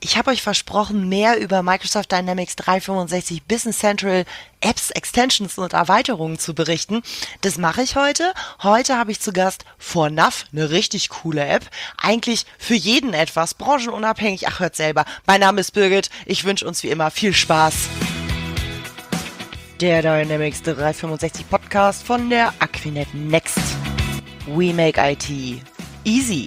Ich habe euch versprochen, mehr über Microsoft Dynamics 365 Business Central Apps, Extensions und Erweiterungen zu berichten. Das mache ich heute. Heute habe ich zu Gast ForNav, eine richtig coole App. Eigentlich für jeden etwas, branchenunabhängig. Ach, hört selber. Mein Name ist Birgit. Ich wünsche uns wie immer viel Spaß. Der Dynamics 365 Podcast von der Aquinet Next. We make IT easy.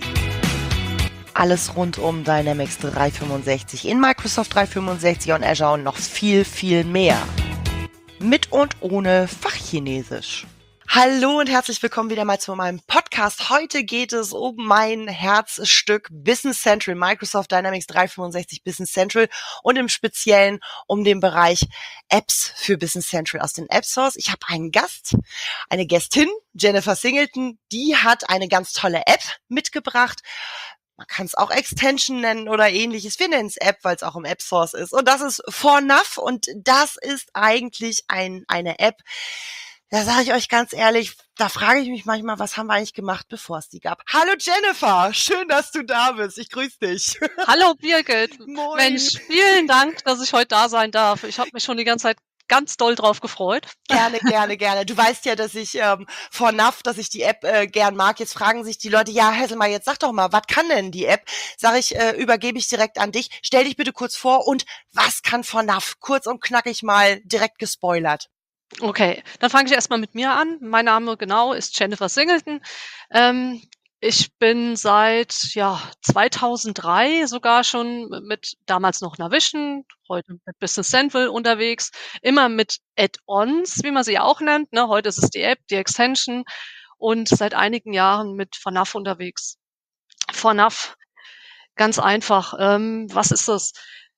Alles rund um Dynamics 365 in Microsoft 365 und Azure und noch viel, viel mehr. Mit und ohne Fachchinesisch. Hallo und herzlich willkommen wieder mal zu meinem Podcast. Heute geht es um mein Herzstück Business Central, Microsoft Dynamics 365 Business Central und im Speziellen um den Bereich Apps für Business Central aus den App Stores. Ich habe einen Gast, eine Gästin, Jennifer Singleton, die hat eine ganz tolle App mitgebracht. Man kann es auch Extension nennen oder ähnliches. Wir nennen es App, weil es auch im App Source ist. Und das ist ForNav und das ist eigentlich eine App. Da sage ich euch ganz ehrlich, da frage ich mich manchmal, was haben wir eigentlich gemacht, bevor es die gab. Hallo Jennifer, schön, dass du da bist. Ich grüße dich. Hallo Birgit. Moin. Mensch, vielen Dank, dass ich heute da sein darf. Ich habe mich schon die ganze Zeit ganz doll drauf gefreut. Gerne, gerne, gerne. Du weißt ja, dass ich ForNav, dass ich die App gern mag. Jetzt fragen sich die Leute, ja, Hesselmar, jetzt sag doch mal, was kann denn die App? Sag ich, übergebe ich direkt an dich. Stell dich bitte kurz vor und was kann ForNav? Kurz und knackig mal direkt gespoilert. Okay, dann fange ich erstmal mit mir an. Mein Name genau ist Jennifer Singleton. Ich bin seit 2003 sogar schon mit damals noch Navision, heute mit Business Central unterwegs, immer mit Add-ons, wie man sie auch nennt, ne? Heute ist es die App, die Extension und seit einigen Jahren mit ForNav unterwegs. ForNav, ganz einfach. Was ist das?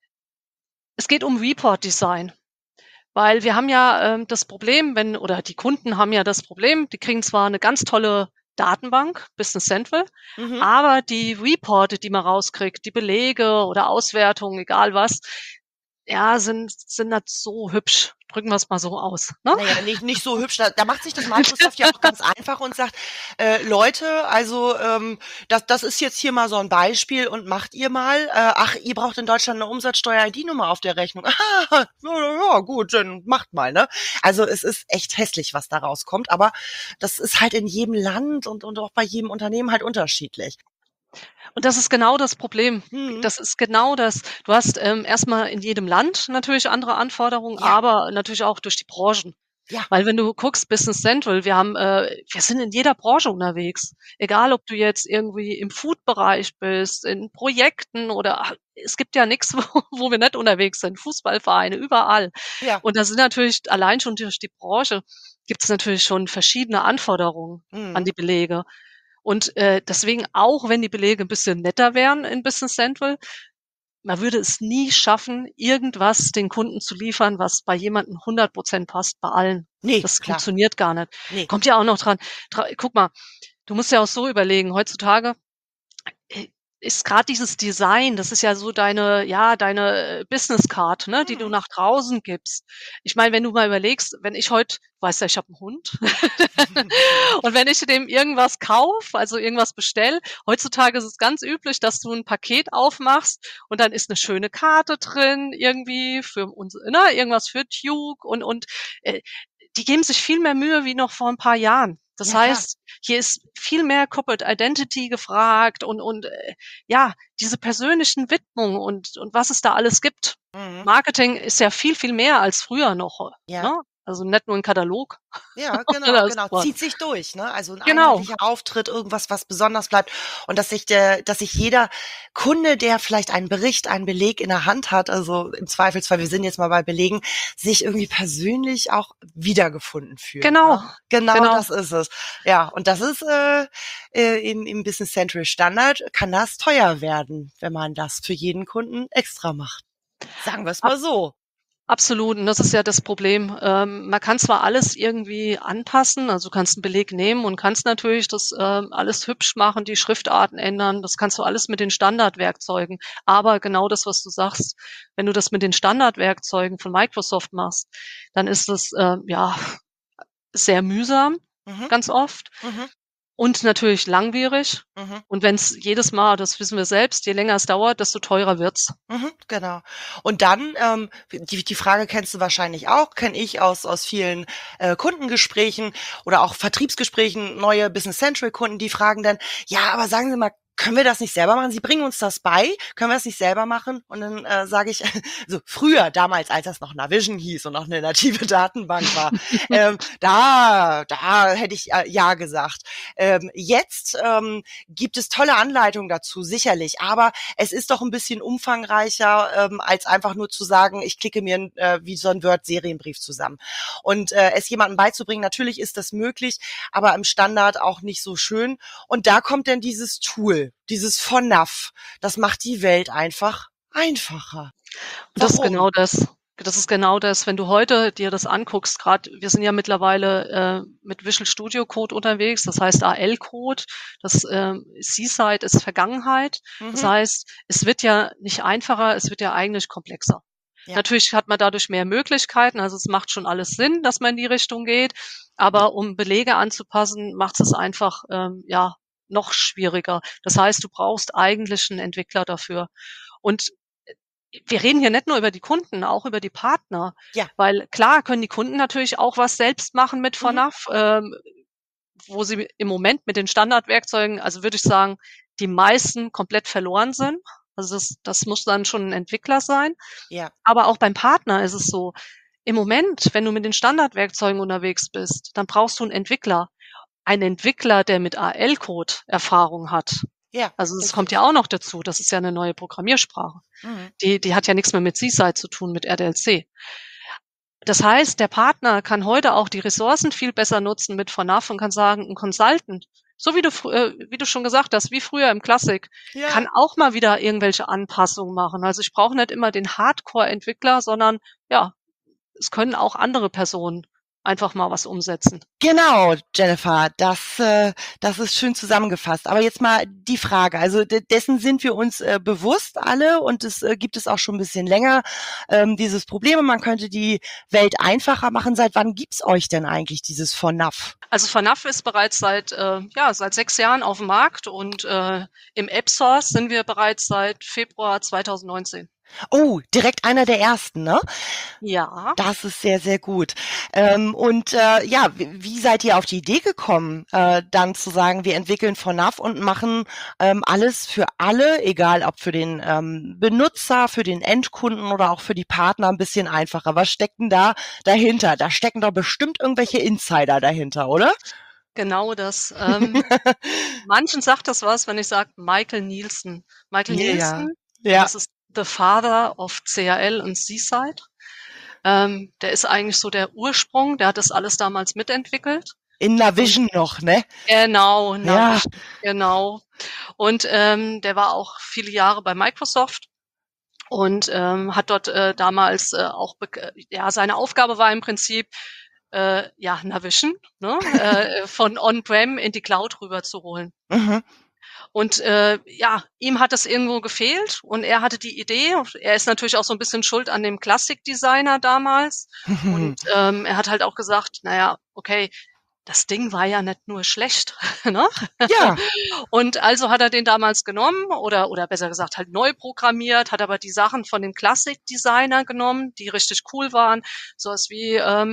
Es geht um Report Design. Weil wir haben ja das Problem, oder die Kunden haben ja das Problem, die kriegen zwar eine ganz tolle Datenbank, Business Central, aber die Reporte, die man rauskriegt, die Belege oder Auswertungen, egal was, sind nicht so hübsch. Drücken wir es mal so aus. Ne? Naja, nicht so hübsch. Da macht sich das Microsoft ja auch ganz einfach und sagt, Leute, also das ist jetzt hier mal so ein Beispiel und macht ihr mal. Ach, ihr braucht in Deutschland eine Umsatzsteuer-ID-Nummer auf der Rechnung. Ja, gut, dann macht mal, ne? Also es ist echt hässlich, was da rauskommt, aber das ist halt in jedem Land und auch bei jedem Unternehmen halt unterschiedlich. Und das ist genau das Problem. Mhm. Das ist genau das. Du hast erstmal in jedem Land natürlich andere Anforderungen, Ja. aber natürlich auch durch die Branchen. Ja. Weil wenn du guckst, Business Central, wir sind in jeder Branche unterwegs. Egal, ob du jetzt irgendwie im Food-Bereich bist, in Projekten oder es gibt ja nichts, wo wir nicht unterwegs sind. Fußballvereine, überall. Ja. Und da sind natürlich allein schon durch die Branche gibt es natürlich schon verschiedene Anforderungen an die Belege. Und deswegen, auch wenn die Belege ein bisschen netter wären in Business Central, man würde es nie schaffen, irgendwas den Kunden zu liefern, was bei jemandem 100% passt, bei allen. Nee, Das klar. funktioniert gar nicht. Nee. Kommt ja auch noch dran. Guck mal, du musst ja auch so überlegen, heutzutage ist gerade dieses Design, das ist ja so deine Business Card, ne, die du nach draußen gibst. Ich meine, wenn du mal überlegst, wenn ich heute, weißt ja, ich habe einen Hund und wenn ich dem irgendwas kaufe, also irgendwas bestelle, heutzutage ist es ganz üblich, dass du ein Paket aufmachst und dann ist eine schöne Karte drin, irgendwie für uns, ne, irgendwas für Duke und die geben sich viel mehr Mühe wie noch vor ein paar Jahren. Das Ja, klar. heißt, hier ist viel mehr Corporate Identity gefragt und diese persönlichen Widmungen und was es da alles gibt. Marketing ist ja viel, viel mehr als früher noch, Ja. ne? Also nicht nur 'n Katalog. Ja, oder genau. so. Zieht sich durch, ne? Also ein Genau, einheitlicher Auftritt, irgendwas, was besonders bleibt. Und dass sich jeder Kunde, der vielleicht einen Bericht, einen Beleg in der Hand hat, also im Zweifelsfall, wir sind jetzt mal bei Belegen, sich irgendwie persönlich auch wiedergefunden fühlt. genau, Ne? Genau genau. das ist es. Ja, und das ist im Business Central Standard, kann das teuer werden, wenn man das für jeden Kunden extra macht. Sagen wir es mal so. Absolut, und das ist ja das Problem. Man kann zwar alles irgendwie anpassen, also du kannst 'n Beleg nehmen und kannst natürlich das alles hübsch machen, die Schriftarten ändern. Das kannst du alles mit den Standardwerkzeugen. Aber genau das, was du sagst, wenn du das mit den Standardwerkzeugen von Microsoft machst, dann ist es sehr mühsam, Mhm. ganz oft. Mhm. und natürlich langwierig. Mhm. Und wenn's jedes Mal, das wissen wir selbst, je länger es dauert, desto teurer wird's. Mhm, genau. Und dann, die Frage kennst du wahrscheinlich auch, kenne ich aus vielen Kundengesprächen oder auch Vertriebsgesprächen, neue Business Central Kunden, die fragen dann, ja, aber sagen Sie mal, können wir das nicht selber machen? Sie bringen uns das bei, können wir das nicht selber machen? Und dann sage ich, so früher, damals, als das noch Navision hieß und noch eine native Datenbank war, da hätte ich ja gesagt. Jetzt gibt es tolle Anleitungen dazu, sicherlich, aber es ist doch ein bisschen umfangreicher, als einfach nur zu sagen, ich klicke mir wie so ein Word-Serienbrief zusammen. Und es jemandem beizubringen, natürlich ist das möglich, aber im Standard auch nicht so schön. Und da kommt dann dieses Tool, dieses FONAF. Das macht die Welt einfach einfacher. Das ist Warum? genau das. Das ist genau das. Wenn du heute dir das anguckst, gerade wir sind ja mittlerweile mit Visual Studio Code unterwegs, das heißt AL-Code, das Seaside ist Vergangenheit. Das Mhm. heißt, es wird ja nicht einfacher, es wird ja eigentlich komplexer. Ja. Natürlich hat man dadurch mehr Möglichkeiten, also es macht schon alles Sinn, dass man in die Richtung geht, aber um Belege anzupassen, macht es einfach ja noch schwieriger. Das heißt, du brauchst eigentlich einen Entwickler dafür. Und wir reden hier nicht nur über die Kunden, auch über die Partner, Ja. weil klar können die Kunden natürlich auch was selbst machen mit Mhm. FONAF, wo sie im Moment mit den Standardwerkzeugen, also würde ich sagen, die meisten komplett verloren sind. Also das muss dann schon ein Entwickler sein. Ja. Aber auch beim Partner ist es so, im Moment, wenn du mit den Standardwerkzeugen unterwegs bist, dann brauchst du einen Entwickler. Ein Entwickler, der mit AL-Code Erfahrung hat. Ja. Also das kommt ja Richtig. auch noch dazu. Das ist ja eine neue Programmiersprache. Mhm. Die hat ja nichts mehr mit Seaside zu tun, mit RDLC. Das heißt, der Partner kann heute auch die Ressourcen viel besser nutzen mit FONAF und kann sagen, ein Consultant, so wie du schon gesagt hast, wie früher im Classic, kann Ja. auch mal wieder irgendwelche Anpassungen machen. Also ich brauche nicht immer den Hardcore-Entwickler, sondern ja, es können auch andere Personen einfach mal was umsetzen. Genau, Jennifer, das ist schön zusammengefasst. Aber jetzt mal die Frage, also dessen sind wir uns bewusst alle und es gibt es auch schon ein bisschen länger, dieses Problem. Man könnte die Welt einfacher machen. Seit wann gibt's euch denn eigentlich dieses FONAF? Also FONAF ist bereits seit 6 Jahren auf dem Markt und im App Source sind wir bereits seit Februar 2019. Oh, direkt einer der ersten, ne? Ja. Das ist sehr, sehr gut. Und ja, wie seid ihr auf die Idee gekommen, dann zu sagen, wir entwickeln FONAF und machen alles für alle, egal ob für den Benutzer, für den Endkunden oder auch für die Partner ein bisschen einfacher. Was steckt denn da dahinter? Da stecken doch bestimmt irgendwelche Insider dahinter, oder? Genau das. Manchen sagt das was, wenn ich sage Michael Nielsen. Michael Ja, Nielsen, ja. das ist the father of CRL und Seaside. Der ist eigentlich so der Ursprung, der hat das alles damals mitentwickelt. In Und Navision noch, ne? genau, Ja. Navision, genau. Und der war auch viele Jahre bei Microsoft und hat dort damals auch, ja, seine Aufgabe war im Prinzip, ja, Navision, ne, von On-Prem in die Cloud rüber zu holen. Mhm. Und ja, ihm hat das irgendwo gefehlt und er hatte die Idee. Er ist natürlich auch so ein bisschen schuld an dem Classic-Designer damals. Und er hat halt auch gesagt, naja, okay, das Ding war ja nicht nur schlecht, ne? Ja. Und also hat er den damals genommen oder besser gesagt halt neu programmiert, hat aber die Sachen von den Classic-Designer genommen, die richtig cool waren, sowas wie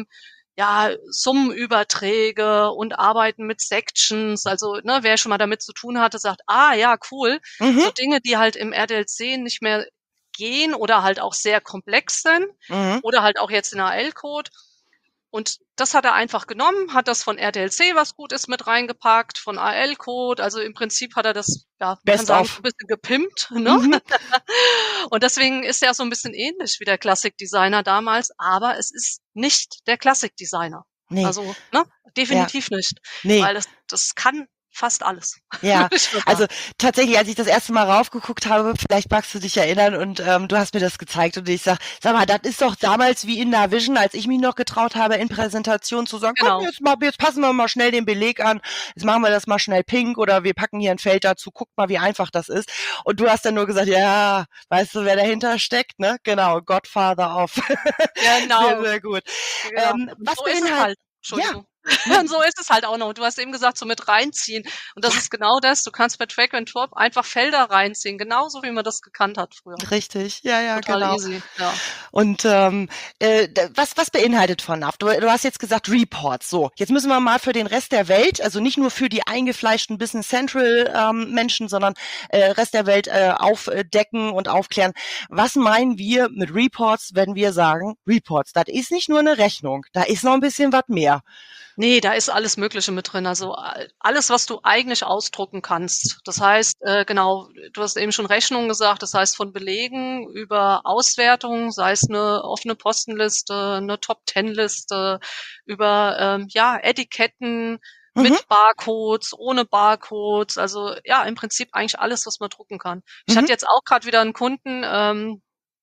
ja, Summenüberträge und Arbeiten mit Sections. Also, ne, wer schon mal damit zu tun hatte, sagt, ah ja, cool. Mhm. So Dinge, die halt im RDLC nicht mehr gehen oder halt auch sehr komplex sind Mhm. oder halt auch jetzt in AL-Code. Und das hat er einfach genommen, hat das von RDLC, was gut ist, mit reingepackt, von AL-Code. Also im Prinzip hat er das, ja, man kann Best sagen, so of. ein bisschen gepimpt, ne? Mhm. Und deswegen ist er so ein bisschen ähnlich wie der Classic-Designer damals, aber es ist nicht der Classic-Designer. Ne, Also, ne, ja, definitiv nicht, ne. weil das kann fast alles, Ja, würde ich mal also sagen. tatsächlich, als ich das erste Mal raufgeguckt habe, vielleicht magst du dich erinnern und du hast mir das gezeigt und ich sag mal, das ist doch damals wie in Navision, als ich mich noch getraut habe, in Präsentationen zu sagen, komm, Genau. jetzt passen wir mal schnell den Beleg an, jetzt machen wir das mal schnell pink oder wir packen hier ein Feld dazu, guckt mal, wie einfach das ist. Und du hast dann nur gesagt, ja, weißt du, wer dahinter steckt, ne? Genau, Godfather of. Sehr, Genau, sehr gut. genau. Und Was so ist es beinhaltet, halt. ja, Entschuldigung. Und so ist es halt auch noch. Du hast eben gesagt, so mit reinziehen. Und das ist genau das. Du kannst bei Track and Drop einfach Felder reinziehen, genauso wie man das gekannt hat früher. Richtig, ja, Total genau. easy, ja. Und was beinhaltet FONAF? Du hast jetzt gesagt Reports. So, jetzt müssen wir mal für den Rest der Welt, also nicht nur für die eingefleischten Business Central Menschen, sondern Rest der Welt aufdecken und aufklären. Was meinen wir mit Reports, wenn wir sagen Reports? Das ist nicht nur eine Rechnung, da ist noch ein bisschen was mehr. Nee, da ist alles Mögliche mit drin. Also alles, was du eigentlich ausdrucken kannst. Das heißt, genau, du hast eben schon Rechnungen gesagt, das heißt von Belegen über Auswertungen, sei es eine offene Postenliste, eine Top-10-Liste, über Etiketten mit Barcodes, ohne Barcodes. Also ja, im Prinzip eigentlich alles, was man drucken kann. Ich hatte jetzt auch gerade wieder einen Kunden,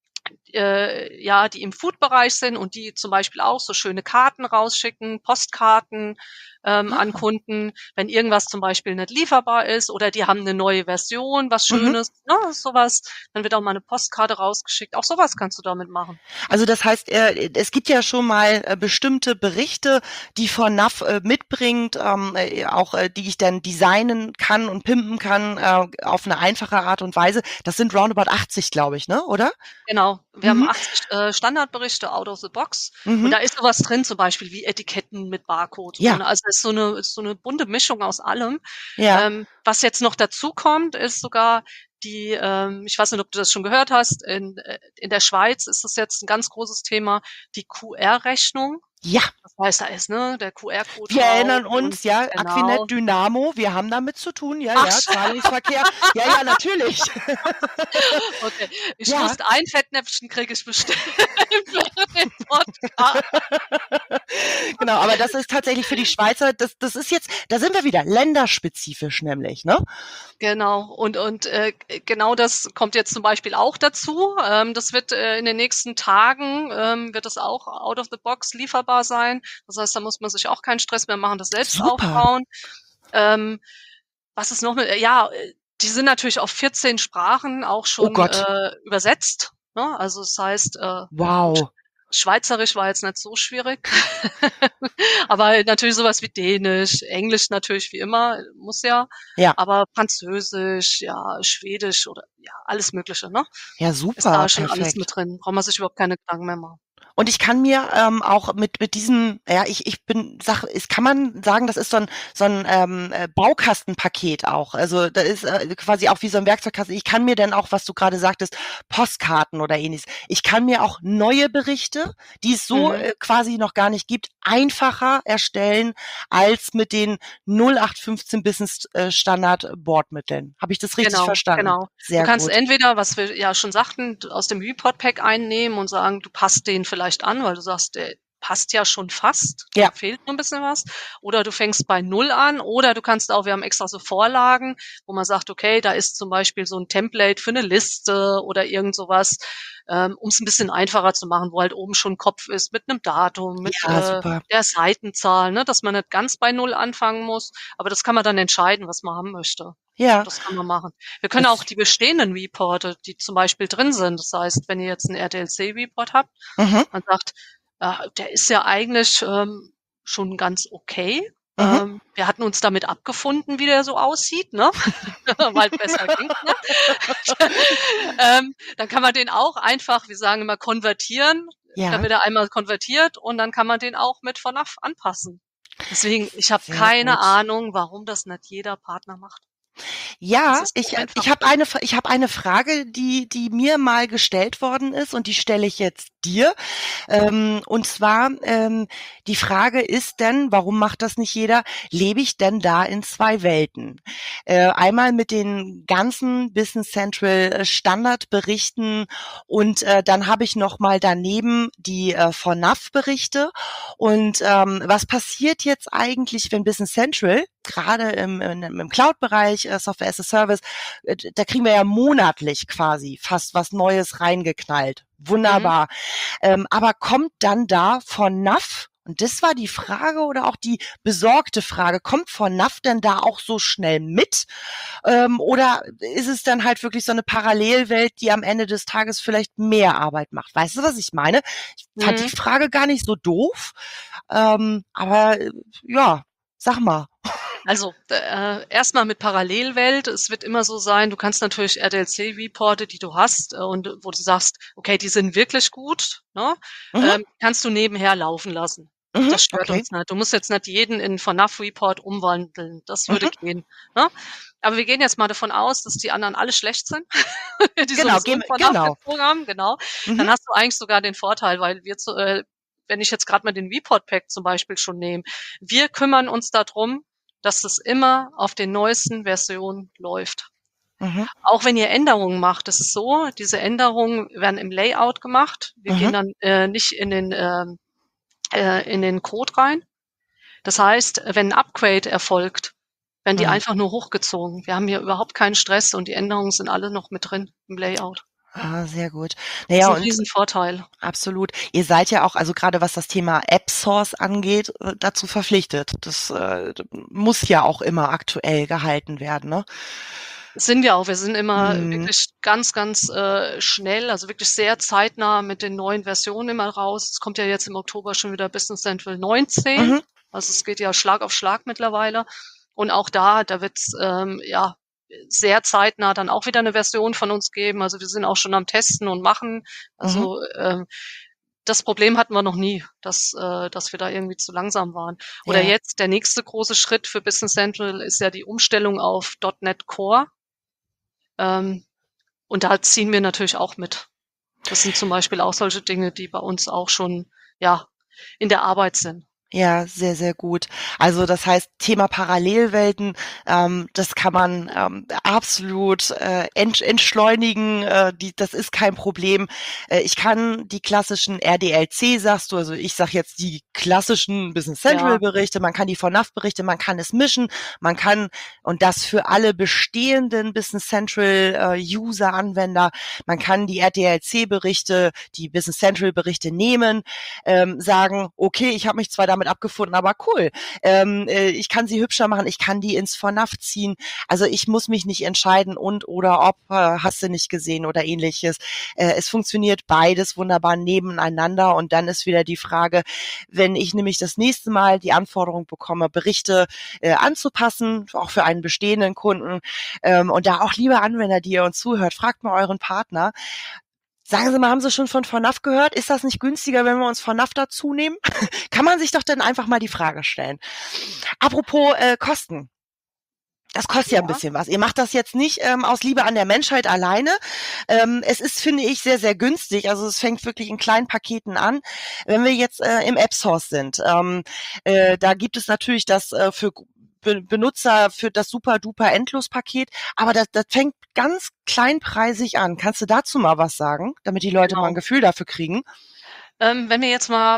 die im Food-Bereich sind und die zum Beispiel auch so schöne Karten rausschicken, Postkarten an Kunden, wenn irgendwas zum Beispiel nicht lieferbar ist oder die haben eine neue Version, was Schönes, ne, sowas, dann wird auch mal eine Postkarte rausgeschickt. Auch sowas kannst du damit machen. Also das heißt, es gibt ja schon mal bestimmte Berichte, die FONAF mitbringt, die ich dann designen kann und pimpen kann auf eine einfache Art und Weise. Das sind roundabout 80, glaube ich, ne? Oder? Genau. Wir haben 80 Standardberichte out of the box und da ist sowas drin, zum Beispiel wie Etiketten mit Barcode. Ja. Also es ist so eine bunte Mischung aus allem. Ja. Was jetzt noch dazu kommt, ist sogar die, ich weiß nicht, ob du das schon gehört hast, in der Schweiz ist das jetzt ein ganz großes Thema, die QR-Rechnung. Ja. Das heißt, da ist, ne, der QR-Code Wir drauf erinnern und uns, ja, genau. Aquinet Dynamo, wir haben damit zu tun, ja, Ach, ja, Zahlungsverkehr. Ja, natürlich. Okay. Ich Ja. wusste, ein Fettnäpfchen kriege ich bestimmt für den Podcast. Genau, aber das ist tatsächlich für die Schweizer, das ist jetzt, da sind wir wieder, länderspezifisch nämlich, ne? Genau, und genau das kommt jetzt zum Beispiel auch dazu. Das wird in den nächsten Tagen, wird das auch out of the box lieferbar sein. Das heißt, da muss man sich auch keinen Stress mehr machen, das selbst aufbauen. Was ist noch mit, die sind natürlich auf 14 Sprachen auch schon übersetzt. Ne? Also das heißt, wow. Schweizerisch war jetzt nicht so schwierig, aber natürlich sowas wie Dänisch, Englisch natürlich wie immer, muss ja, aber Französisch, ja, Schwedisch oder ja, alles Mögliche, ne? Ja, super, ist da schon perfekt. alles mit drin, braucht man sich überhaupt keine Gedanken mehr machen. Und ich kann mir auch mit diesem, kann man sagen, das ist so ein Baukastenpaket auch. Also da ist quasi auch wie so ein Werkzeugkasten. Ich kann mir dann auch, was du gerade sagtest, Postkarten oder ähnliches. Ich kann mir auch neue Berichte, die es so quasi noch gar nicht gibt, einfacher erstellen als mit den 0815 Business Standard Bordmitteln. Habe ich das richtig verstanden? Genau. Sehr du kannst gut. entweder, was wir ja schon sagten, aus dem Report Pack einnehmen und sagen, du passt den vielleicht an, weil du sagst, der passt ja schon fast, da fehlt noch ein bisschen was. Oder du fängst bei 0 an, oder du kannst auch, wir haben extra so Vorlagen, wo man sagt, okay, da ist zum Beispiel so ein Template für eine Liste oder irgend sowas, um es ein bisschen einfacher zu machen, wo halt oben schon ein Kopf ist mit einem Datum, mit der Seitenzahl, ne, dass man nicht ganz bei 0 anfangen muss, aber das kann man dann entscheiden, was man haben möchte. Ja. Das kann man machen. Wir können auch die bestehenden Reporte, die zum Beispiel drin sind, das heißt, wenn ihr jetzt einen RTLC-Report habt, man sagt, der ist ja eigentlich schon ganz okay. Wir hatten uns damit abgefunden, wie der so aussieht, ne? Weil besser ging, ne? Dann kann man den auch einfach, wir sagen immer, konvertieren. Dann wird er einmal konvertiert und dann kann man den auch mit FONAF anpassen. Deswegen, ich habe keine Ahnung, warum das nicht jeder Partner macht. Ja, ich habe eine Frage, die mir mal gestellt worden ist und die stelle ich jetzt dir. Und zwar, die Frage ist denn, warum macht das nicht jeder? Lebe ich denn da in zwei Welten? Einmal mit den ganzen Business Central Standardberichten und dann habe ich noch mal daneben die FONAF-Berichte. Und was passiert jetzt eigentlich, wenn Business Central gerade im Cloud-Bereich, Software as a Service, da kriegen wir ja monatlich quasi fast was Neues reingeknallt. Wunderbar. Aber kommt dann da FONAF Und das war die Frage oder auch die besorgte Frage, kommt FONAF denn da auch so schnell mit? Oder ist es dann halt wirklich so eine Parallelwelt, die am Ende des Tages vielleicht mehr Arbeit macht? Weißt du, was ich meine? Ich fand die Mhm. Frage gar nicht so doof, aber ja, sag mal. Also, erst mit Parallelwelt. Es wird immer so sein, du kannst natürlich RDLC-Reporte, die du hast, und wo du sagst: „Okay, die sind wirklich gut", ne, Mhm, kannst du nebenher laufen lassen. mhm, Das stört okay. uns nicht. Du musst jetzt nicht jeden in FNAF-Report umwandeln. Das würde Mhm, gehen, ne? Aber wir gehen jetzt mal davon aus, dass die anderen alle schlecht sind, die genau, sowieso 'n FNAF genau. gezogen haben, genau. Mhm, Dann hast du eigentlich sogar den Vorteil, weil wenn ich jetzt grad mal den Report Pack zum Beispiel schon nehme, wir kümmern uns da drum, dass das immer auf den neuesten Versionen läuft. mhm, Auch wenn ihr Änderungen macht, das ist so, diese Änderungen werden im Layout gemacht. Wir mhm, gehen dann nicht in den Code rein. Das heißt, wenn 'n Upgrade erfolgt, werden die mhm. einfach nur hochgezogen. Wir haben hier überhaupt keinen Stress und die Änderungen sind alle noch mit drin im Layout. Ah, sehr gut. Na Das ja, ist 'n und Riesenvorteil. absolut. Ihr seid ja auch, also gerade was das Thema App Source angeht, dazu verpflichtet. Das muss ja auch immer aktuell gehalten werden, ne? Sind wir auch. Wir sind immer Mhm. wirklich ganz, ganz, schnell, also wirklich sehr zeitnah mit den neuen Versionen immer raus. Es kommt ja jetzt im Oktober schon wieder Business Central 19. Mhm. Also, es geht ja Schlag auf Schlag mittlerweile. Und auch da wird's, ja, sehr zeitnah dann auch wieder 'ne Version von uns geben. Also, wir sind auch schon am Testen und machen. Mhm. Also, das Problem hatten wir noch nie, dass wir da irgendwie zu langsam waren. Oder Ja. jetzt der nächste große Schritt für Business Central ist ja die Umstellung auf .NET Core. Ähm, und da ziehen wir natürlich auch mit. Das sind zum Beispiel auch solche Dinge, die bei uns auch schon, ja, in der Arbeit sind. Ja, sehr, sehr gut. Also das heißt, Thema Parallelwelten, das kann man absolut entschleunigen. Das ist kein Problem. Ich kann die klassischen RDLC, sagst du, also ich sage jetzt die klassischen Business Central Ja, Berichte, man kann die FNAF Berichte, man kann es mischen, man kann, und das für alle bestehenden Business Central User, Anwender, man kann die RDLC Berichte, die Business Central Berichte nehmen, sagen, okay, ich habe mich zwar damit abgefunden, aber cool, ich kann sie hübscher machen, ich kann die ins FNAF ziehen, also ich muss mich nicht entscheiden und oder ob, hast du nicht gesehen oder ähnliches. Es funktioniert beides wunderbar nebeneinander und dann ist wieder die Frage, wenn ich nämlich das nächste Mal die Anforderung bekomme, Berichte anzupassen, auch für einen bestehenden Kunden, und da auch, liebe Anwender, die ihr uns zuhört, fragt mal euren Partner, sagen Sie mal, haben Sie schon von FNAF gehört? Ist das nicht günstiger, wenn wir uns FNAF dazu nehmen? Kann man sich doch dann einfach mal die Frage stellen. Apropos Kosten. Das kostet ja ein ja, bisschen was. Ihr macht das jetzt nicht aus Liebe an der Menschheit alleine. Es ist, finde ich, sehr, sehr günstig. Also es fängt wirklich in kleinen Paketen an. Wenn wir jetzt im App Source sind, da gibt es natürlich das für Benutzer für das super-duper Endlos-Paket, aber das fängt ganz kleinpreisig an. Kannst du dazu mal was sagen, damit die Leute mal ein genau. Gefühl dafür kriegen? Wenn wir jetzt mal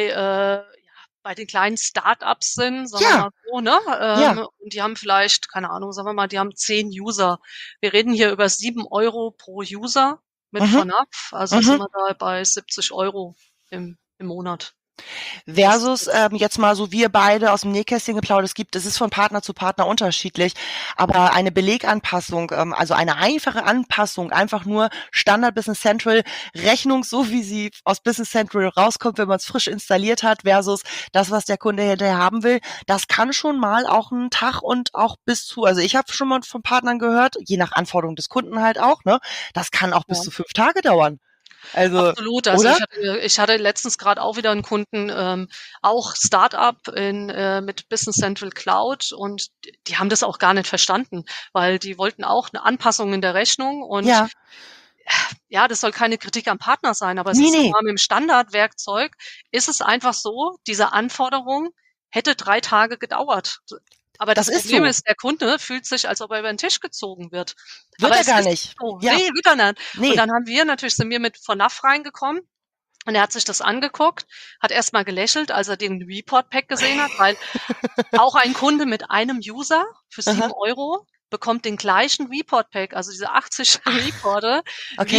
bei den kleinen Start-ups sind, sagen wir Ja, mal so, ne, ja. und die haben vielleicht, keine Ahnung, sagen wir mal, die haben 10 User. Wir reden hier über 7 € pro User mit Mhm, FNAF, also sind mhm. wir da bei 70 € im Monat. Das ist Versus jetzt jetzt mal so wir beide aus dem Nähkästchen geplaudert, es ist von Partner zu Partner unterschiedlich, aber eine Beleganpassung, also eine einfache Anpassung, einfach nur Standard Business Central Rechnung, so wie sie aus Business Central rauskommt, wenn man es frisch installiert hat, versus das, was der Kunde hinterher haben will, das kann schon mal auch einen Tag und auch bis zu, also ich habe schon mal von Partnern gehört, je nach Anforderung des Kunden halt auch, ne, das kann auch bis ja. zu 5 Tage dauern. Also, Absolut. Also, oder? ich hatte letztens grad auch wieder 'n Kunden, auch Start-up mit Business Central Cloud, und die haben das auch gar nicht verstanden, weil die wollten auch 'ne Anpassung in der Rechnung, und Ja. ja, das soll keine Kritik am Partner sein, aber es Ne, ist ne, normal mit dem Standardwerkzeug ist es einfach so, diese Anforderung hätte 3 Tage gedauert. Aber das das ist Problem so. ist, der Kunde fühlt sich, als ob er über 'n Tisch gezogen wird. Wird Aber er es gar ist nicht. nicht so. Ne, Ja, wird er nicht. Und ne. dann sind wir mit FNAF reingekommen, und er hat sich das angeguckt, hat erst mal gelächelt, als er den Report Pack gesehen hat, weil auch ein Kunde mit einem User für Aha. 7 € bekommt den gleichen Report Pack, also diese 80 Ach, Reporte, okay. wie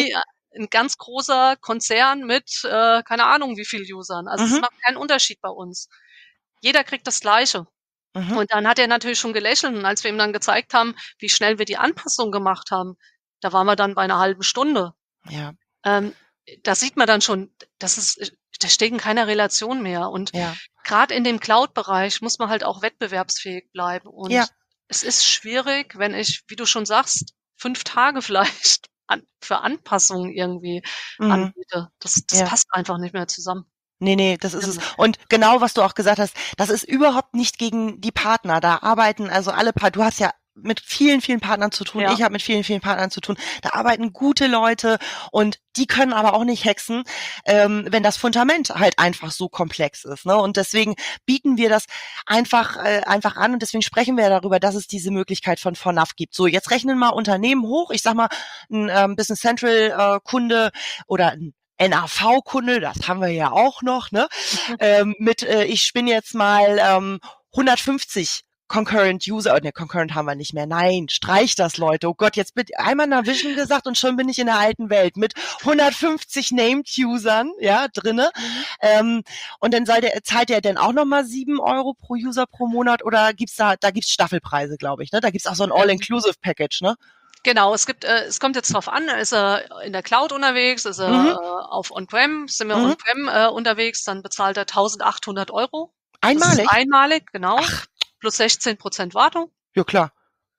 ein ganz großer Konzern mit, keine Ahnung wie viel Usern. Also es macht keinen Unterschied bei uns. Jeder kriegt das Gleiche. Und dann hat er natürlich schon gelächelt und als wir ihm dann gezeigt haben, wie schnell wir die Anpassung gemacht haben, da waren wir dann bei 'ner halben Stunde. Ja. Da sieht man dann schon, das steht in keiner Relation mehr. Und Ja. grad in dem Cloud-Bereich muss man halt auch wettbewerbsfähig bleiben. Und es ist schwierig, wenn ich, wie du schon sagst, 5 Tage vielleicht für Anpassungen irgendwie anbiete. Das passt einfach nicht mehr zusammen. Nee, das ist es. Und genau, was du auch gesagt hast, das ist überhaupt nicht gegen die Partner. Da arbeiten also alle du hast ja mit vielen, vielen Partnern zu tun. Ja. Ich habe mit vielen, vielen Partnern zu tun. Da arbeiten gute Leute und die können aber auch nicht hexen, wenn das Fundament halt einfach so komplex ist. Ne? Und deswegen bieten wir das einfach an und deswegen sprechen wir darüber, dass es diese Möglichkeit von FONAF gibt. So, jetzt rechnen mal Unternehmen hoch. Ich sag mal, ein Business Central Kunde oder ein NAV-Kunde, das haben wir ja auch noch, ne? Ich spinne jetzt mal 150 Concurrent User, Concurrent haben wir nicht mehr. Nein, streich das, Leute. Oh Gott, jetzt bitte einmal Navision gesagt und schon bin ich in der alten Welt mit 150 Named Usern, ja, drinne. Und dann zahlt der denn auch nochmal 7 Euro pro User pro Monat oder gibt's da gibt's Staffelpreise, glaube ich, ne? Da gibt's auch so ein All-Inclusive-Package, ne? Genau, es kommt jetzt drauf an, ist er in der Cloud unterwegs, ist er auf On-Prem, sind wir On-Prem unterwegs, dann bezahlt er 1.800 Euro. Einmalig? Das ist einmalig, genau. Ach. Plus 16% Wartung. Ja, klar.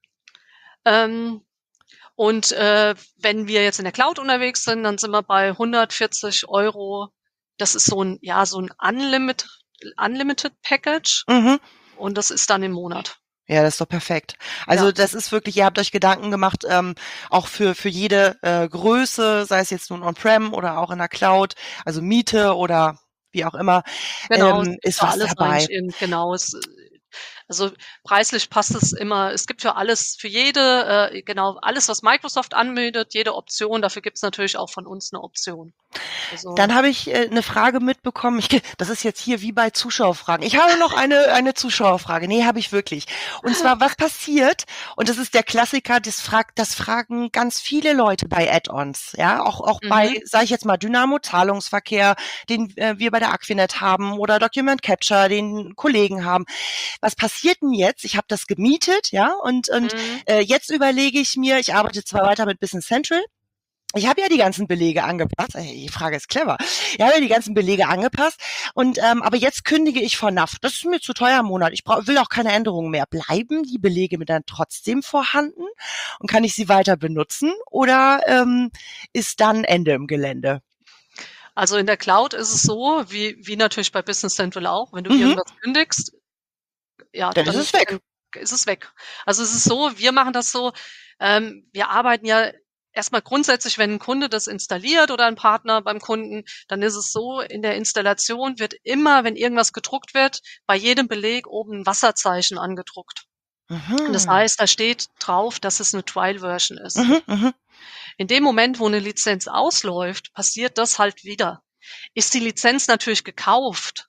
Und wenn wir jetzt in der Cloud unterwegs sind, dann sind wir bei 140 Euro. Das ist so ein Unlimited Package. Und das ist dann im Monat. Ja, das ist doch perfekt. Also das ist wirklich, ihr habt euch Gedanken gemacht, auch für jede Größe, sei es jetzt nun On-Prem oder auch in der Cloud, also Miete oder wie auch immer, genau, ist was dabei. Genau, also preislich passt es immer. Es gibt für alles, für jede, genau, alles, was Microsoft anbietet, jede Option, dafür gibt es natürlich auch von uns eine Option. Also. Dann habe ich eine Frage mitbekommen. Das ist jetzt hier wie bei Zuschauerfragen. Ich habe noch eine Zuschauerfrage. Nee, habe ich wirklich. Und zwar, was passiert? Und das ist der Klassiker, das fragen ganz viele Leute bei Add-ons. Ja, auch bei, sage ich jetzt mal, Dynamo Zahlungsverkehr, den wir bei der Aquinet haben oder Document Capture, den Kollegen haben. Was passiert denn jetzt? Ich habe das gemietet, ja, und jetzt überlege ich mir, ich arbeite zwar weiter mit Business Central, ich habe ja die ganzen Belege angepasst. Die Frage ist clever. Ich habe ja die ganzen Belege angepasst und aber jetzt kündige ich FONAF. Das ist mir zu teuer im Monat. Ich will auch keine Änderungen mehr. Bleiben die Belege mir dann trotzdem vorhanden und kann ich sie weiter benutzen oder ist dann Ende im Gelände? Also in der Cloud ist es so, wie natürlich bei Business Central auch, wenn du irgendwas kündigst, ja, dann ist es weg. Ist es weg. Also es ist so, wir machen das so, wir arbeiten ja erstmal grundsätzlich, wenn ein Kunde das installiert oder ein Partner beim Kunden, dann ist es so, in der Installation wird immer, wenn irgendwas gedruckt wird, bei jedem Beleg oben ein Wasserzeichen angedruckt. Das heißt, da steht drauf, dass es eine Trial-Version ist. In dem Moment, wo eine Lizenz ausläuft, passiert das halt wieder. Ist die Lizenz natürlich gekauft,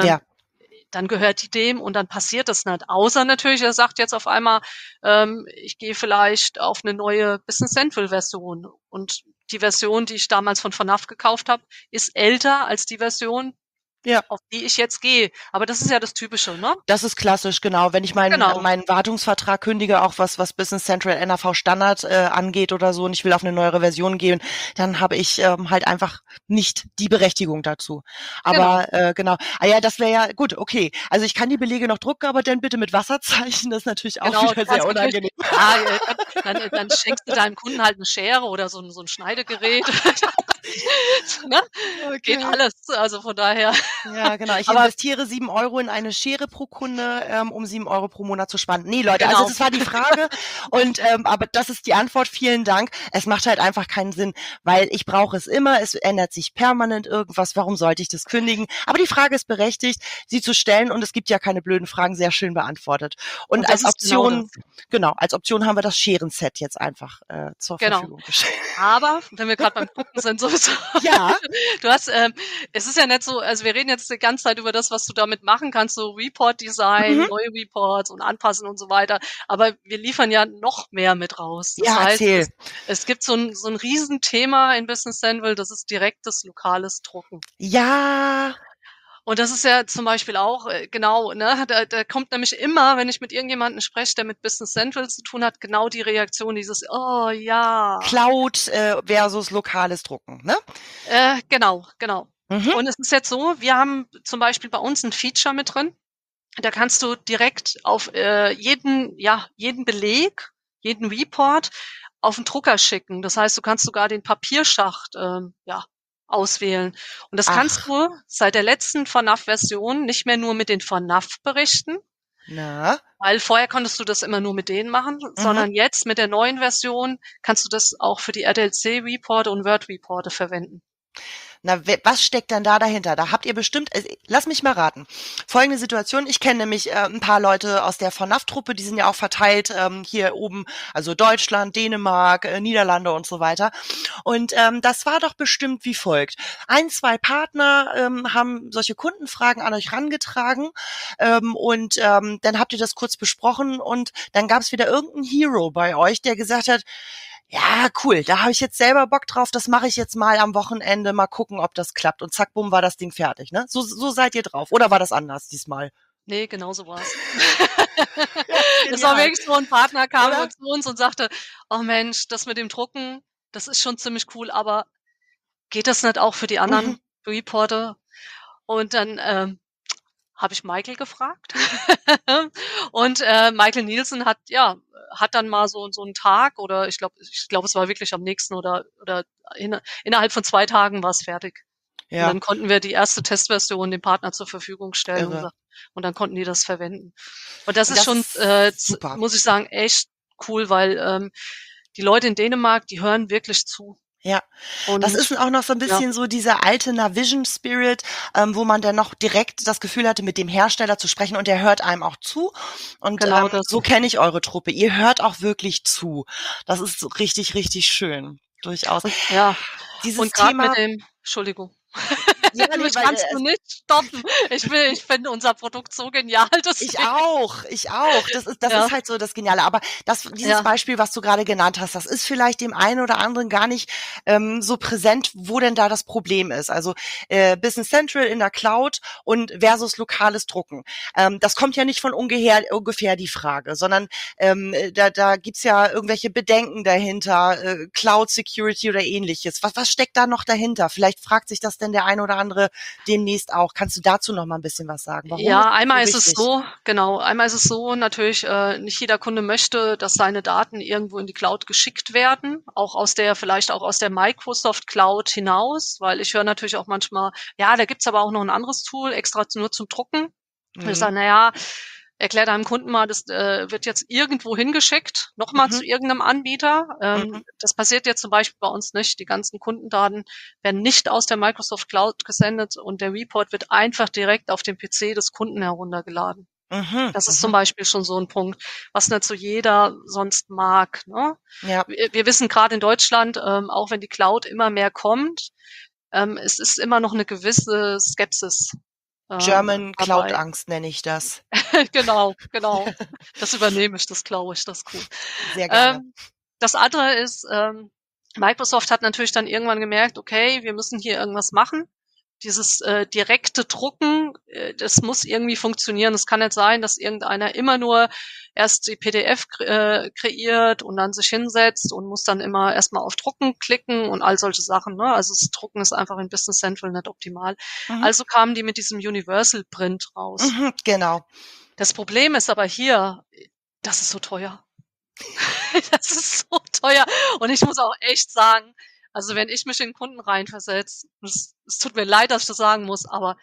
dann gehört die dem und dann passiert das nicht. Außer natürlich, er sagt jetzt auf einmal, ich gehe vielleicht auf eine neue Business Central Version und die Version, die ich damals von FONAF gekauft habe, ist älter als die Version, auf die ich jetzt gehe. Aber das ist ja das Typische, ne? Das ist klassisch, genau. Wenn ich meinen Wartungsvertrag kündige, auch was Business Central NAV Standard angeht oder so, und ich will auf eine neuere Version gehen, dann habe ich halt einfach nicht die Berechtigung dazu. Aber genau. Ah ja, das wäre ja gut, okay. Also ich kann die Belege noch drucken, aber dann bitte mit Wasserzeichen. Das ist natürlich auch wieder sehr unangenehm. Dann schenkst du deinem Kunden halt eine Schere oder so ein Schneidegerät. Ne? Okay. Geht alles, also von daher. Ja, genau. Ich investiere 7 Euro in eine Schere pro Kunde, um 7 Euro pro Monat zu sparen. Nee, Leute, also das war die Frage und aber das ist die Antwort. Vielen Dank. Es macht halt einfach keinen Sinn, weil ich brauche es immer. Es ändert sich permanent irgendwas. Warum sollte ich das kündigen? Aber die Frage ist berechtigt, sie zu stellen und es gibt ja keine blöden Fragen, sehr schön beantwortet. Und als Option, als Option haben wir das Scherenset jetzt einfach zur Verfügung gestellt. Aber wenn wir gerade beim Gucken sind sowieso. Ja. Ja? Du hast, es ist ja nicht so, also wir reden jetzt die ganze Zeit über das, was du damit machen kannst, so Report-Design, Mhm. neue Reports und anpassen und so weiter. Aber wir liefern ja noch mehr mit raus. Das Ja, heißt, erzähl. es gibt so ein Riesenthema in Business Central, das ist direktes lokales Drucken. Ja, Und das ist ja zum Beispiel auch, genau, ne, da kommt nämlich immer, wenn ich mit irgendjemandem spreche, der mit Business Central zu tun hat, genau die Reaktion, dieses, oh ja. Cloud versus lokales Drucken, ne? Genau, genau. Mhm. Und es ist jetzt so, wir haben zum Beispiel bei uns ein Feature mit drin. Da kannst du direkt auf jeden Beleg, jeden Report auf 'n Drucker schicken. Das heißt, du kannst sogar den Papierschacht, auswählen. Und das kannst Ach, du seit der letzten FANAF-Version nicht mehr nur mit den FANAF-Berichten, na. weil vorher konntest du das immer nur mit denen machen, Mhm. sondern jetzt mit der neuen Version kannst du das auch für die RTLC-Reporte und Word-Reporte verwenden. Na, was steckt denn da dahinter? Da habt ihr bestimmt, lass mich mal raten. Folgende Situation, ich kenne nämlich ein paar Leute aus der FNAF-Truppe, die sind ja auch verteilt hier oben, also Deutschland, Dänemark, Niederlande und so weiter. Und das war doch bestimmt wie folgt. Ein, zwei Partner haben solche Kundenfragen an euch rangetragen und dann habt ihr das kurz besprochen und dann gab es wieder irgendeinen Hero bei euch, der gesagt hat, ja, cool, da habe ich jetzt selber Bock drauf, das mache ich jetzt mal am Wochenende, mal gucken, ob das klappt. Und zack, bumm, war das Ding fertig, ne? So seid ihr drauf. Oder war das anders diesmal? Ne, genau so war's. Ja, Das war genial, wirklich so, 'n Partner kam oder? zu uns und sagte: „Oh Mensch, das mit dem Drucken, das ist schon ziemlich cool, aber geht das nicht auch für die Mhm. anderen Reporter?" Und dann, habe ich Michael gefragt. Und, Michael Nielsen hat dann mal so 'n Tag, oder ich glaube, es war wirklich am nächsten oder innerhalb von 2 Tagen war's fertig. Und Ja, dann konnten wir die erste Testversion dem Partner zur Verfügung stellen irre. und dann konnten die das verwenden. Und das Und ist das schon, ist z super. muss ich sagen, echt cool, weil, die Leute in Dänemark, die hören wirklich zu. Ja, das Und ist auch noch so ein ja, bisschen so dieser alte Navision Spirit, wo man dann noch direkt das Gefühl hatte, mit dem Hersteller zu sprechen und der hört einem auch zu. Und genau das. so kenne ich eure Truppe. Ihr hört auch wirklich zu. Das ist so richtig, richtig schön. Durchaus. Und ja, Dieses und grad mit Thema, dem Entschuldigung. ja, ne, Mich weil kannst du nicht stoppen. Ich finde unser Produkt so genial, ich deswegen. auch, ich auch. Das ist Ja, halt so das Geniale. Aber dieses ja, Beispiel, was du gerade genannt hast, das ist vielleicht dem einen oder anderen gar nicht so präsent, wo denn da das Problem ist. Also Business Central in der Cloud und versus lokales Drucken. Das kommt ja nicht von ungefähr die Frage, sondern da gibt's ja irgendwelche Bedenken dahinter, Cloud Security oder ähnliches. Was steckt da noch dahinter? Vielleicht fragt sich das denn der ein oder andere demnächst auch. Kannst du dazu noch mal ein bisschen was sagen? Warum ist ja, das so einmal ist es wichtig? so, genau, einmal ist es so natürlich, nicht jeder Kunde möchte, dass seine Daten irgendwo in die Cloud geschickt werden, vielleicht auch aus der Microsoft Cloud hinaus, weil ich höre natürlich auch manchmal: „Ja, da gibt's aber auch noch ein anderes Tool extra nur zum Drucken." Und ich Mhm. sage: „Na ja, erklär deinem Kunden mal, das, wird jetzt irgendwo hingeschickt, noch mal Mhm. zu irgendeinem Anbieter." Mhm. Das passiert jetzt zum Beispiel bei uns nicht. Die ganzen Kundendaten werden nicht aus der Microsoft Cloud gesendet und der Report wird einfach direkt auf den PC des Kunden heruntergeladen. Mhm. Das ist zum Mhm. Beispiel schon so 'n Punkt, was nicht so jeder sonst mag, ne? Ja. Wir wissen grad in Deutschland, auch wenn die Cloud immer mehr kommt, es ist immer noch 'ne gewisse Skepsis, German Cloud dabei. Angst nenne ich das. Genau, genau. Das übernehme ich, das klaue ich, das ist cool. Sehr gerne. Ähm, Das andere ist, Microsoft hat natürlich dann irgendwann gemerkt: „Okay, wir müssen hier irgendwas machen." Dieses, direkte Drucken, das muss irgendwie funktionieren. Es kann nicht sein, dass irgendeiner immer nur erst die PDF kreiert und dann sich hinsetzt und muss dann immer erst mal auf Drucken klicken und all solche Sachen, ne? Also, das Drucken ist einfach in Business Central nicht optimal. Mhm. Also kamen die mit diesem Universal Print raus. Mhm. Genau. Das Problem ist aber hier, das ist so teuer. Das ist so teuer. Und ich muss auch echt sagen, also, wenn ich mich in 'n Kunden reinversetze, es tut mir leid, dass ich das sagen muss, aber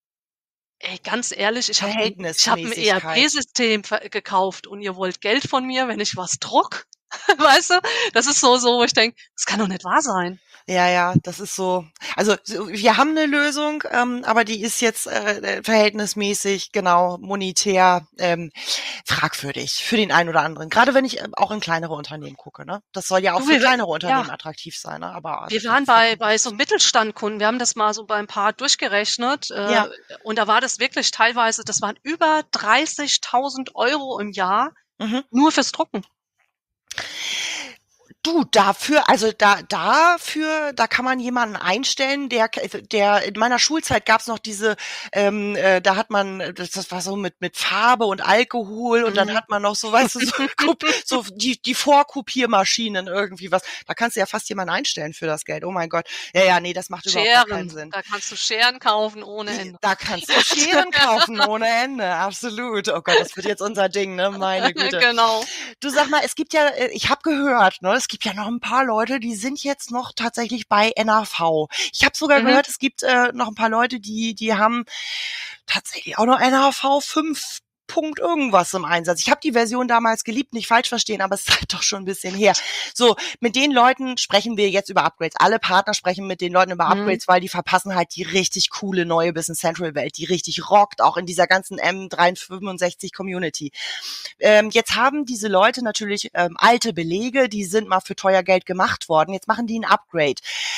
ey, ganz ehrlich, ich habe 'n Verhältnismäßigkeit. ERP-System gekauft und ihr wollt Geld von mir, wenn ich was drucke? Weißt du? Das ist so, wo ich denke: „Das kann doch nicht wahr sein." Ja, das ist so. Also wir haben eine Lösung, aber die ist jetzt verhältnismäßig genau monetär fragwürdig für den einen oder anderen. Gerade wenn ich auch in kleinere Unternehmen gucke, ne? Das soll ja auch Du, für wir kleinere ja, Unternehmen attraktiv sein, ne? Aber wir das ist waren bei vollkommen bei so recht. Mittelstandkunden. Wir haben das mal so bei ein paar durchgerechnet, Ja. und da war das wirklich teilweise, das waren über 30.000 € im Jahr Mhm. nur fürs Drucken. Du, dafür, also da kann man jemanden einstellen, der in meiner Schulzeit gab's noch diese, da hat man, das war so mit Farbe und Alkohol und dann Mhm. hat man noch so, weißt du, so, so die Vorkopiermaschinen irgendwie was. Da kannst du ja fast jemanden einstellen für das Geld. Oh mein Gott. Ja, nee, das macht überhaupt gar keinen Scheren, Sinn. da kannst du Scheren kaufen ohne Ende. Da kannst du Scheren kaufen ohne Ende, absolut. Oh Gott, das wird jetzt unser Ding, ne? Meine Güte. Genau. Du, sag mal, es gibt ja, ich habe gehört, ne, es gibt ja noch ein paar Leute, die sind jetzt noch tatsächlich bei NAV. Ich habe sogar Mhm. gehört, es gibt noch ein paar Leute, die haben tatsächlich auch noch NAV 5 Punkt irgendwas im Einsatz. Ich habe die Version damals geliebt, nicht falsch verstehen, aber es ist halt doch schon ein bisschen her. So, mit den Leuten sprechen wir jetzt über Upgrades. Alle Partner sprechen mit den Leuten über Mhm. Upgrades, weil die verpassen halt die richtig coole neue Business Central Welt, die richtig rockt, auch in dieser ganzen M365 Community. Jetzt haben diese Leute natürlich alte Belege, die sind mal für teuer Geld gemacht worden. Jetzt machen die ein Upgrade.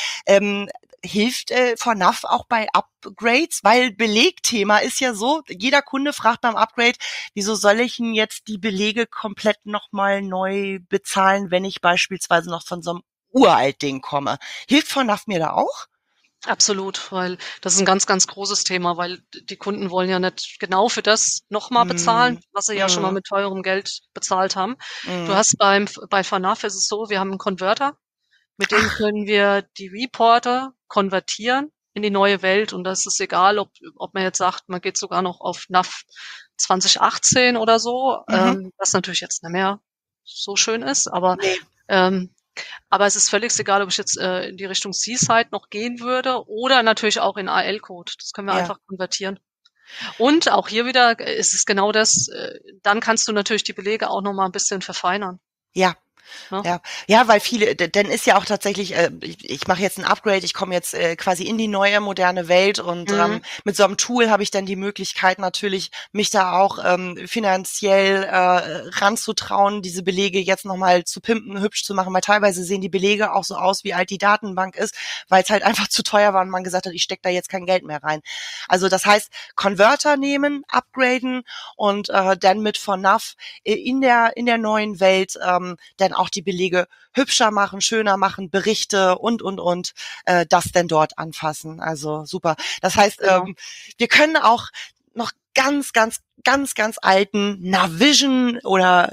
Hilft FORNAF auch bei Upgrades? Weil Belegthema ist ja so, jeder Kunde fragt beim Upgrade, wieso soll ich denn jetzt die Belege komplett nochmal neu bezahlen, wenn ich beispielsweise noch von so einem uralt Ding komme? Hilft FORNAF mir da auch? Absolut, weil das ist ein ganz, ganz großes Thema, weil die Kunden wollen ja nicht genau für das noch mal bezahlen, Mm, was sie ja schon mal mm, mit teurem Geld bezahlt haben. Du mm. hast bei FANAF ist es so, wir haben 'n Konverter, mit dem Ach, können wir die Reporter konvertieren in die neue Welt und das ist egal, ob man jetzt sagt, man geht sogar noch auf NAV 2018 oder so, mhm. was natürlich jetzt nicht mehr so schön ist, aber, Nee, ähm aber es ist völlig egal, ob ich jetzt, in die Richtung Seaside noch gehen würde oder natürlich auch in AL-Code. Das können wir ja, einfach konvertieren. Und auch hier wieder, ist es genau das, dann kannst du natürlich die Belege auch noch mal 'n bisschen verfeinern, ja. ne? Ja, ja, weil viele, dann ist ja auch tatsächlich, ich mache jetzt ein Upgrade, ich komme jetzt quasi in die neue moderne Welt und Mhm, mit so einem Tool habe ich dann die Möglichkeit natürlich, mich da auch finanziell ranzutrauen, diese Belege jetzt nochmal zu pimpen, hübsch zu machen, weil teilweise sehen die Belege auch so aus, wie alt die Datenbank ist, weil es halt einfach zu teuer war und man gesagt hat, ich stecke da jetzt kein Geld mehr rein. Also das heißt, Converter nehmen, upgraden und dann mit FORNAF in der neuen Welt dann auch die Belege hübscher machen, schöner machen, Berichte und das denn dort anfassen. Also super. Das heißt, genau. wir können auch noch ganz alten Navision oder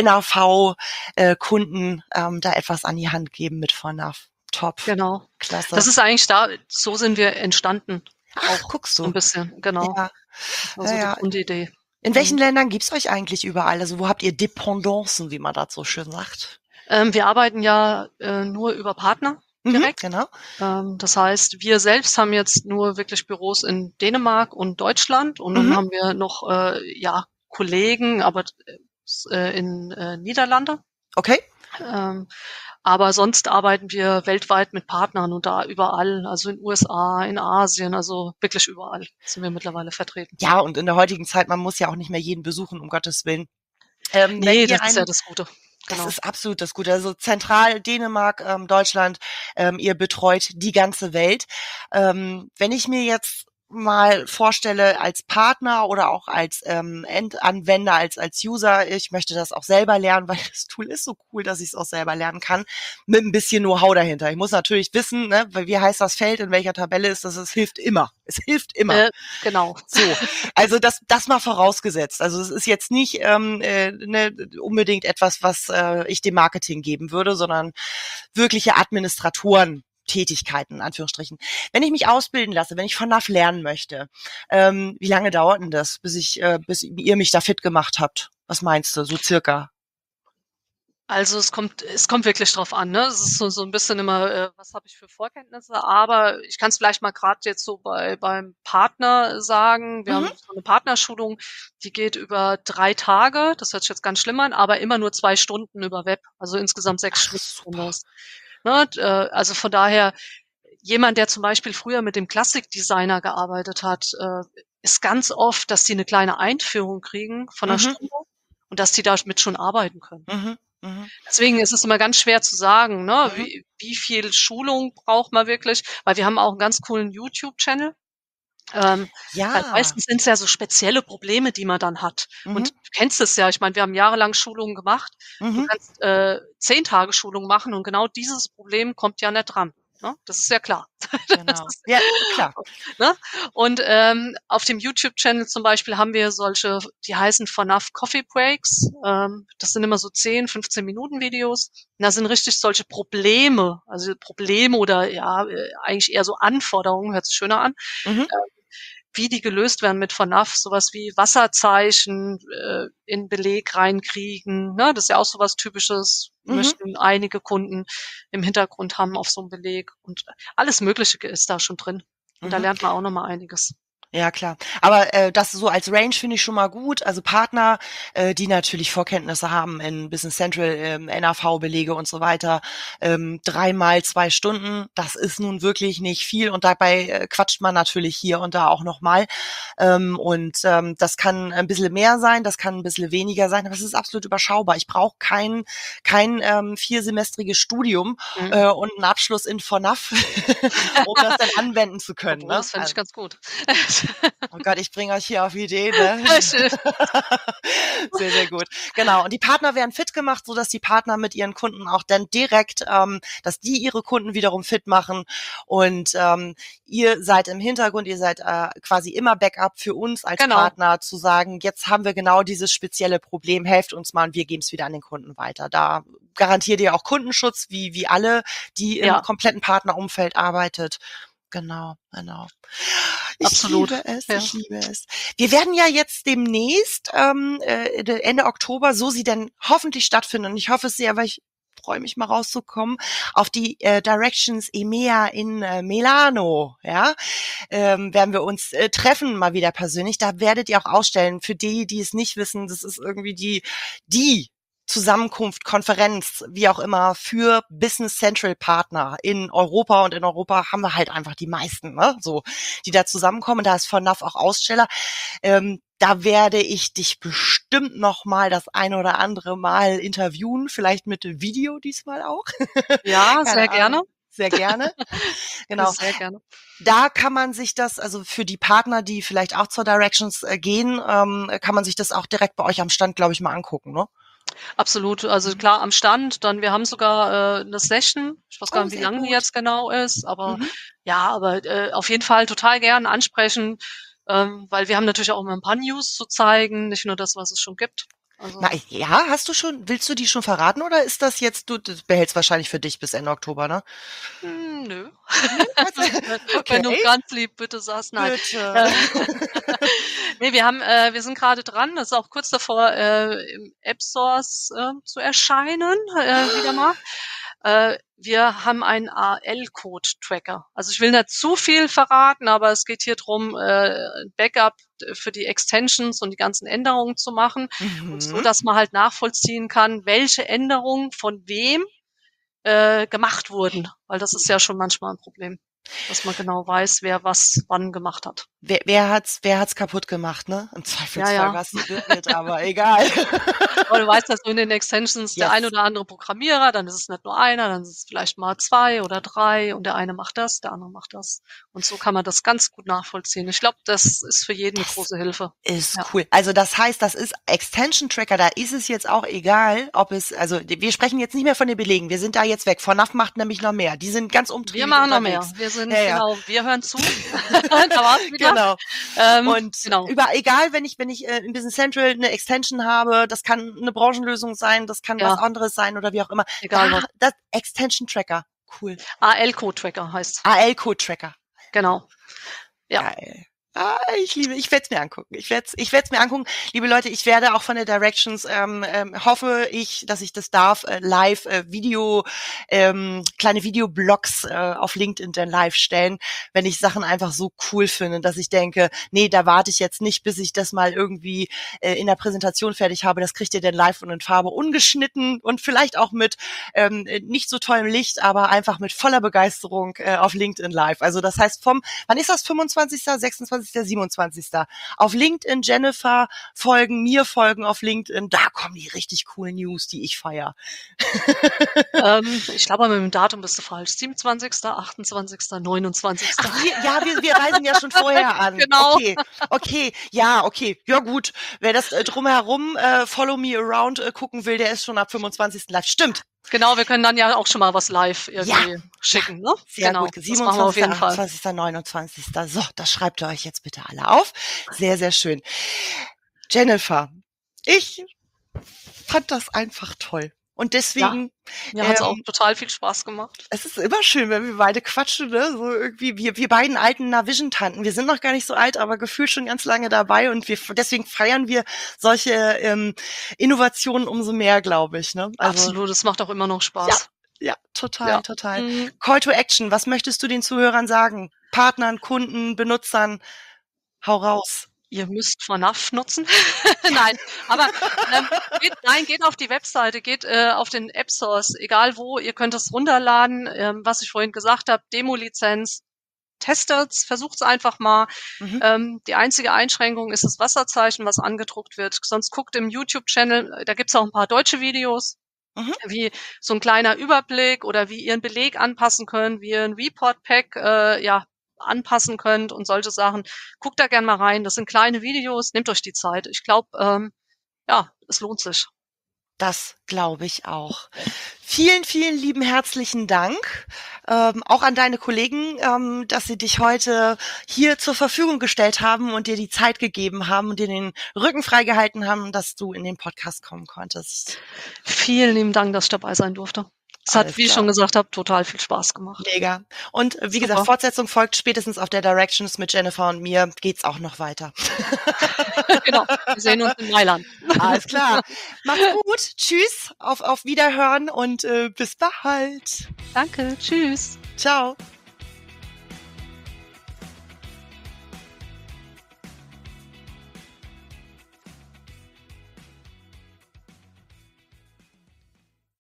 NAV Kunden da etwas an die Hand geben mit FORNAV. Top. Genau. Klasse. Das ist eigentlich da so sind wir entstanden, Ach, auch guckst so 'n du. bisschen, genau. Ja, Das war ja, so die ja. Grundidee. In welchen Und, Ländern gibt's euch eigentlich überall? Also wo habt ihr Dependancen, wie man das so schön sagt? wir arbeiten ja, nur über Partner Mhm, direkt. genau. Das heißt, wir selbst haben jetzt nur wirklich Büros in Dänemark und Deutschland und dann Mhm, haben wir noch, ja, Kollegen, aber in, Niederlande. okay. Ähm, aber sonst arbeiten wir weltweit mit Partnern und da überall, also in USA, in Asien, also wirklich überall sind wir mittlerweile vertreten. Ja, und in der heutigen Zeit, man muss ja auch nicht mehr jeden besuchen, um Gottes Willen. Wenn Ne, ihr das ist ja einen das Gute. Das Genau. ist absolut das Gute. Also zentral Dänemark, Deutschland, ihr betreut die ganze Welt. Wenn ich mir jetzt mal vorstelle als Partner oder auch als Endanwender, als User, ich möchte das auch selber lernen, weil das Tool ist so cool, dass ich es auch selber lernen kann, mit ein bisschen Know-how dahinter. Ich muss natürlich wissen, ne, wie heißt das Feld, in welcher Tabelle ist das, es hilft immer. Es hilft immer. Äh, genau. So, also das mal vorausgesetzt. Also es ist jetzt nicht ne, unbedingt etwas, was ich dem Marketing geben würde, sondern wirkliche Administratoren. Tätigkeiten, in Anführungsstrichen. Wenn ich mich ausbilden lasse, wenn ich von NAV lernen möchte, wie lange dauert denn das, bis ihr mich da fit gemacht habt? Was meinst du, so circa? Also, es kommt wirklich drauf an, ne? Es ist so 'n bisschen immer, was habe ich für Vorkenntnisse, aber ich kann's vielleicht mal grad jetzt so beim Partner sagen. Wir Mhm. haben so 'ne Partnerschulung, die geht über 3 Tage. Das hört sich jetzt ganz schlimm an, aber immer nur 2 Stunden über Web, also insgesamt 6 Ach, Stunden sind super. das. Ne? Also von daher, jemand, der zum Beispiel früher mit dem Klassikdesigner gearbeitet hat, ist ganz oft, dass die eine kleine Einführung kriegen von 'ner Mhm, Stunde und dass die damit schon arbeiten können. mhm, mhm, Deswegen ist es immer ganz schwer zu sagen, ne, mhm. wie viel Schulung braucht man wirklich, weil wir haben auch 'n ganz coolen YouTube-Channel. Weil Ja. meistens sind's ja so spezielle Probleme, die man dann hat. Und Mhm, du kennst es ja, ich meine, wir haben jahrelang Schulungen gemacht. Du mhm. kannst, 10 Tage Schulung machen und genau dieses Problem kommt ja nicht dran, ne? Das ist ja klar. Das Genau. ist Ja, klar. ne? Und, auf dem YouTube-Channel zum Beispiel haben wir solche, die heißen FNAF Coffee Breaks. Das sind immer so 10, 15 Minuten Videos. Und da sind richtig solche Probleme, also Probleme oder ja, eigentlich eher so Anforderungen, hört sich schöner an, Mhm, wie die gelöst werden mit FNAF, sowas wie Wasserzeichen, in Beleg reinkriegen, ne? Das ist ja auch so was Typisches, mhm, möchten einige Kunden im Hintergrund haben auf so 'm Beleg und alles Mögliche ist da schon drin. Und da mhm. lernt man auch noch mal einiges. Ja, klar. Aber, das so als Range finde ich schon mal gut. Also Partner, die natürlich Vorkenntnisse haben in Business Central, NAV-Belege und so weiter. 3 mal 2 Stunden, das ist nun wirklich nicht viel und dabei, quatscht man natürlich hier und da auch noch mal. Das kann ein bisschen mehr sein, das kann ein bisschen weniger sein, aber es ist absolut überschaubar. Ich brauche kein viersemestriges Studium, Mhm. und einen Abschluss in FONAF, um das dann anwenden zu können, Obwohl, ne? das fände ich ganz gut. Oh Gott, ich bringe euch hier auf Ideen, ne? Schön. Sehr, sehr gut. Genau. Und die Partner werden fit gemacht, so dass die Partner mit ihren Kunden auch dann direkt, dass die ihre Kunden wiederum fit machen. Und ihr seid im Hintergrund, ihr seid quasi immer Backup für uns als Genau, Partner zu sagen, jetzt haben wir genau dieses spezielle Problem, helft uns mal und wir geben es wieder an den Kunden weiter. Da garantiert ihr auch Kundenschutz, wie alle, die im ja, kompletten Partnerumfeld arbeitet. Genau, genau. Ich absolut. liebe es, Ja. ich liebe es. Wir werden ja jetzt demnächst, Ende Oktober, so sie denn hoffentlich stattfinden, und ich hoffe es sehr, weil ich freue mich mal rauszukommen, auf die Directions EMEA in Milano, ja, werden wir uns treffen mal wieder persönlich. Da werdet ihr auch ausstellen. Für die, die es nicht wissen, das ist irgendwie die Zusammenkunft, Konferenz, wie auch immer, für Business Central Partner in Europa, und in Europa haben wir halt einfach die meisten, ne, so, die da zusammenkommen. Da ist von NAV auch Aussteller. Da werde ich dich bestimmt noch mal das ein oder andere Mal interviewen, vielleicht mit Video diesmal auch. Ja, sehr Keine gerne. Ahnung. Sehr gerne. Genau. Sehr gerne. Da kann man sich das, also für die Partner, die vielleicht auch zur Directions gehen, kann man sich das auch direkt bei euch am Stand, glaube ich, mal angucken, ne? Absolut. Also Mhm. klar, am Stand, dann wir haben sogar, 'ne Session. Ich weiß gar Oh, nicht, wie sehr lang die gut. jetzt genau ist, aber Mhm. ja, aber, auf jeden Fall total gern ansprechen, weil wir haben natürlich auch immer 'n paar News zu zeigen, nicht nur das, was es schon gibt. Na Also, ja, willst du die schon verraten, oder ist das jetzt, du das behältst wahrscheinlich für dich bis Ende Oktober, ne? nö. Ne? Wenn du Okay, ganz lieb bitte sagst, nein. bitte. Äh, ne, wir sind grade dran, das ist auch kurz davor, im App Stores, zu erscheinen, wieder mal. Wir haben einen AL-Code-Tracker. Also, ich will nicht zu viel verraten, aber es geht hier drum, Backup für die Extensions und die ganzen Änderungen zu machen und so, Mhm. dass man halt nachvollziehen kann, welche Änderungen von wem, gemacht wurden, weil das ist ja schon manchmal 'n Problem, dass man genau weiß, wer was wann gemacht hat. Wer hat's kaputt gemacht, ne? Im Ja, Zweifelsfall ja. warst du Birgit, aber egal. Aber du weißt ja so in den Extensions, der ein Yes. oder andere Programmierer, dann ist es nicht nur einer, dann ist es vielleicht mal 2 oder 3 und der eine macht das, der andere macht das. Und so kann man das ganz gut nachvollziehen. Ich glaube, das ist für jeden 'ne Das große Hilfe. ist Ja. cool. Also das heißt, das ist Extension Tracker, da ist es jetzt auch egal, ob es, also wir sprechen jetzt nicht mehr von den Belegen, wir sind da jetzt weg. FNAF macht nämlich noch mehr. Die sind ganz Wir umtriebig machen noch mehr. unterwegs. Wir Ja, sind ja, genau, wir hören zu. Da war's wieder. genau. Und Genau. egal, wenn ich in Business Central eine Extension habe, das kann eine Branchenlösung sein, das kann was Ja, anderes sein oder wie auch immer. egal was. Das Extension Tracker, cool. AL-Code Tracker heißt's. AL-Code Tracker, Genau. Ja. geil. Ich werde es mir angucken. Ich werde es mir angucken. Liebe Leute, ich werde auch von der Directions, hoffe ich, dass ich das darf, live Video, kleine Videoblogs auf LinkedIn dann live stellen, wenn ich Sachen einfach so cool finde, dass ich denke, nee, da warte ich jetzt nicht, bis ich das mal irgendwie in der Präsentation fertig habe. Das kriegt ihr dann live und in Farbe ungeschnitten und vielleicht auch mit nicht so tollem Licht, aber einfach mit voller Begeisterung auf LinkedIn live. Also das heißt wann ist das? 25., 26., 27. Auf LinkedIn Jennifer folgen, mir folgen auf LinkedIn. Da kommen die richtig coolen News, die ich feiere. Ich glaube, mit dem Datum bist du falsch. 27., 28., 29. Ach, wir reisen ja schon vorher an. Genau. Okay. Ja, gut. Wer das drumherum Follow Me Around gucken will, der ist schon ab 25. live. Stimmt. Genau, wir können dann ja auch schon mal was live irgendwie schicken. Ne? Sehr genau, gut. das machen wir auf 27., jeden Fall. 28., 29. So, das schreibt ihr euch jetzt bitte alle auf. Sehr, sehr schön. Jennifer, ich fand das einfach toll. Und deswegen. Ja, mir hat's auch total viel Spaß gemacht. Es ist immer schön, wenn wir beide quatschen, ne? So irgendwie, wir beiden alten Navision-Tanten. Wir sind noch gar nicht so alt, aber gefühlt schon ganz lange dabei und deswegen feiern wir solche Innovationen umso mehr, glaube ich. Ne? Also, absolut, es macht auch immer noch Spaß. Ja, total. Call to Action, was möchtest du den Zuhörern sagen? Partnern, Kunden, Benutzern, hau raus. Ihr müsst FNAF nutzen. Nein, aber geht auf die Webseite, geht auf den App Stores, egal wo, ihr könnt es runterladen, was ich vorhin gesagt habe, Demo-Lizenz, testet's, versucht's einfach mal. Die einzige Einschränkung ist das Wasserzeichen, was angedruckt wird. Sonst guckt im YouTube-Channel, da gibt's auch ein paar deutsche Videos, wie so ein kleiner Überblick oder wie ihr einen Beleg anpassen könnt, wie ihr ein Report-Pack anpassen könnt und solche Sachen. Guckt da gern mal rein. Das sind kleine Videos. Nehmt euch die Zeit. Ich glaube, es lohnt sich. Das glaube ich auch. Vielen, vielen lieben herzlichen Dank. Auch an deine Kollegen, dass sie dich heute hier zur Verfügung gestellt haben und dir die Zeit gegeben haben und dir den Rücken freigehalten haben, dass du in den Podcast kommen konntest. Vielen lieben Dank, dass ich dabei sein durfte. Es hat, wie ich schon gesagt habe, total viel Spaß gemacht. Mega. Und wie gesagt, Fortsetzung folgt spätestens auf der Directions mit Jennifer und mir. Geht's auch noch weiter. Genau. Wir sehen uns in Mailand. Alles klar. Macht's gut. Tschüss. Auf Wiederhören und bis bald. Danke. Tschüss. Ciao.